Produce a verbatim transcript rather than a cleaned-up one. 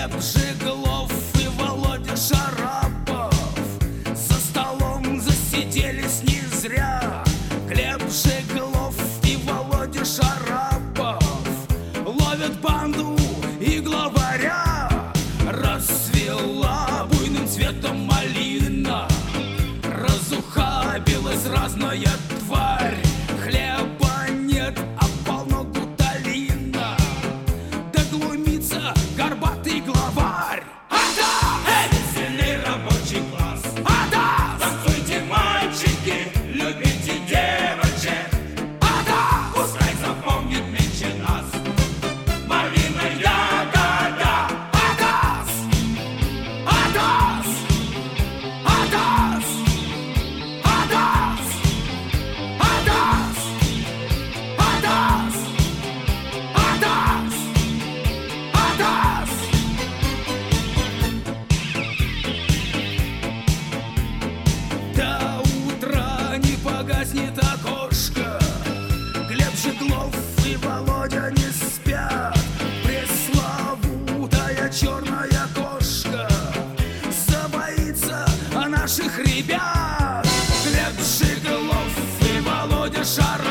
Глеб Жиглов и Володя Шарапов за столом засиделись не зря. Глеб Жиглов и Володя Шарапов ловят банду и главаря. Расцвела буйным цветом малина, разухабилась разная тварь. Хлеба нет, а полно гуталина, да глумится горбатый главарь. Атас! Эй, сильный рабочий класс! Атас! Танцуйте, мальчики, любите девочек! Атас! Пускай запомнит меньше нас малина ягода! Атас! Атас! Атас! Атас! Атас! Атас! Атас! Атас! До утра не погаснет окошко. Глеб Жиглов и Володя не спят. Пресловутая черная кошка забоится о наших ребят. Глеб Жиглов и Володя Шарапов